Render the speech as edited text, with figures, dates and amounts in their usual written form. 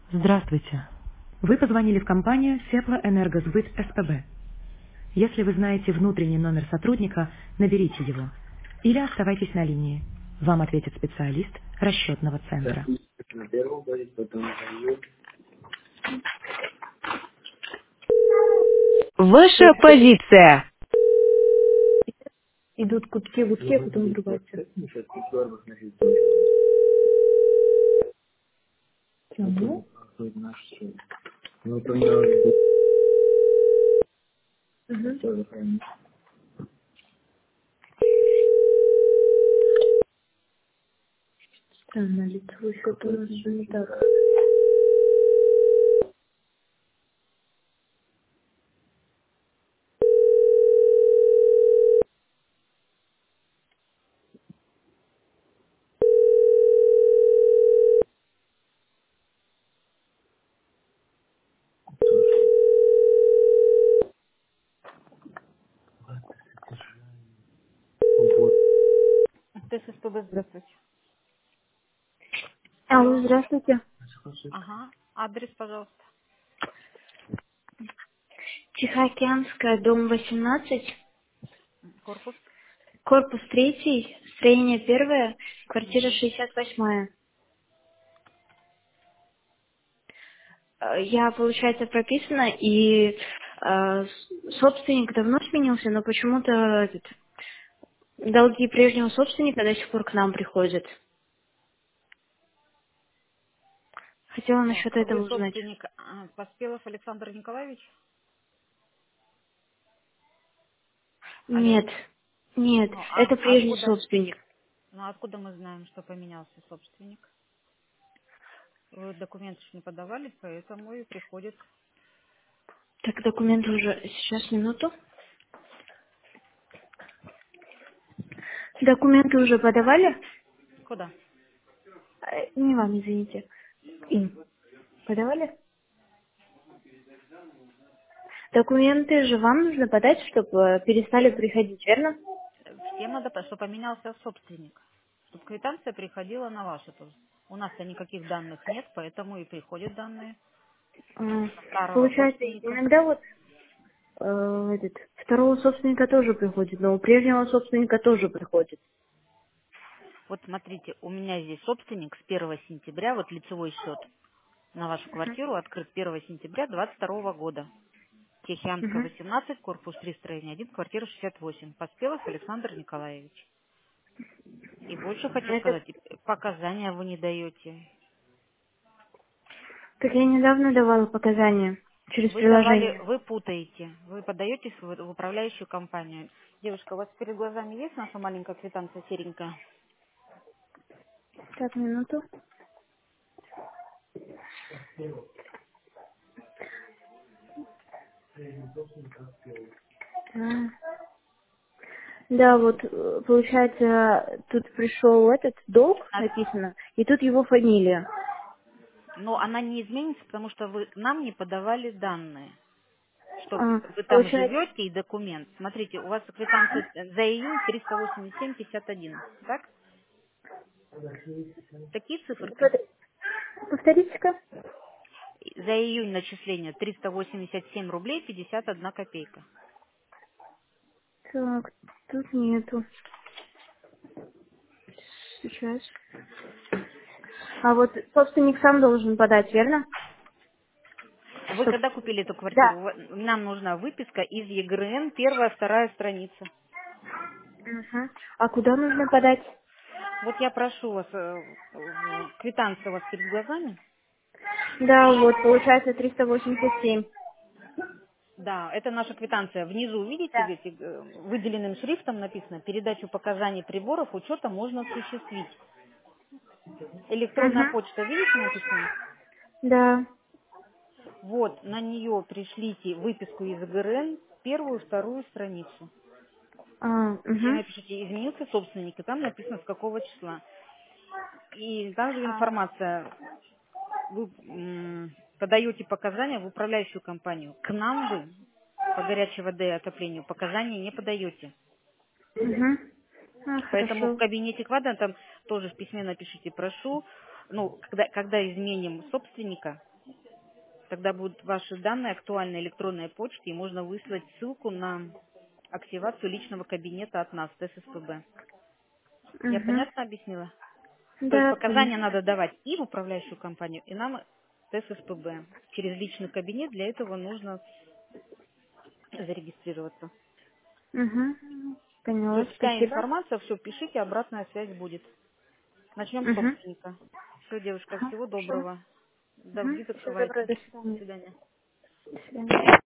Здравствуйте. Вы позвонили в компанию Теплоэнергосбыт СПБ. Если вы знаете внутренний номер сотрудника, наберите его. Или оставайтесь на линии. Вам ответит специалист расчетного центра. На первом будет, потом звоню. Ваша позиция. Идут гудки, гудки, а потом врубаются. Сейчас пятерку носить точку. Чему? Тут наш суд. Ну, то я вот Угу. тоже храню. Странно, лицевой счет у нас же не так. Вот. ТССПБ, здравствуйте. Алло, Алло. здравствуйте. Ага. Адрес, пожалуйста. Тихоокеанская, дом 18, Корпус. корпус 3, строение 1, квартира Мгм. 68. Я, получается, прописана, и собственник давно сменился, но почему-то долги прежнего собственника до сих пор к нам приходят. Хотела насчет Так, вы этого узнать. собственник Поспелов Александр Николаевич? Алло. Нет, нет, Ну, это прежний откуда? собственник. Ну, откуда мы знаем, что поменялся собственник? Вы документы ж не подавали, поэтому и приходит. Так, документы уже... Сейчас, минуту. Документы уже подавали? Куда? Не вам, извините. Им. Подавали? Документы же вам нужно подать, чтобы перестали Всем, приходить, верно? всем надо, что поменялся собственник. Чтобы квитанция приходила на ваши тоже. У нас-то никаких данных нет, поэтому и приходят данные А, со старого Получается, собственника. иногда вот второго собственника тоже приходит, но у прежнего собственника тоже приходит. Вот смотрите, у меня здесь собственник с 1 сентября, вот лицевой счет на вашу квартиру открыт 1 сентября 22 года. Тихоокеанская, Мгм. 18, корпус 3, строение 1, квартира 68. Поспелов Александр Николаевич. И больше хочу Это... сказать, показания вы не даете. Так я недавно давала показания через Вы давали, приложение. вы путаете, вы подаетесь в управляющую компанию. Девушка, у вас перед глазами есть наша маленькая квитанция серенькая? Так, минуту. А, Да, вот, получается, тут пришел этот долг, А, написано, и тут его фамилия. Но она не изменится, потому что вы нам не подавали данные. Что вы там Получается, живете и документ. Смотрите, у вас квитанция за июнь 387,51, так? Такие циферки? повторите-ка. За июнь начисление 387 рублей 51 копейка. Так, тут нету. Сейчас. А вот собственник сам должен подать, верно? Вы Чтоб... когда купили эту Да. квартиру? Нам нужна выписка из ЕГРН, первая, вторая страница. Мгм. А куда нужно подать? Вот я прошу вас, квитанция у вас перед глазами? Да, вот, получается 387. Да, это наша квитанция. Внизу, видите, Да. где выделенным шрифтом написано «Передачу показаний приборов учета можно осуществить». Электронная Угу. почта, видите, написано? Да. Вот, на нее пришлите выписку из ГРН, первую, вторую страницу. Где Угу. напишите «Изменился собственник», и там написано, с какого числа. И там же информация, вы подаете показания в управляющую компанию. К нам вы по горячей воде и отоплению показания не подаете. Угу. Поэтому в Хорошо. кабинете квадра там тоже в письме напишите «Прошу». Ну, когда изменим собственника, Тогда будут ваши данные актуальной электронной почте, и можно выслать ссылку на активацию личного кабинета от нас, ТССПБ. Я Угу. понятно объяснила? То есть Да, показания понятно. надо давать и в управляющую компанию, и нам ТССПБ. Через личный кабинет для этого нужно зарегистрироваться. Угу. Поняла, Засекая спасибо. информацию, все, пишите, обратная связь будет. Начнем с Угу. собственника. Все, девушка, всего Хорошо. доброго. До Угу. визит Всего доброго, открывайте. до До свидания. свидания. До свидания.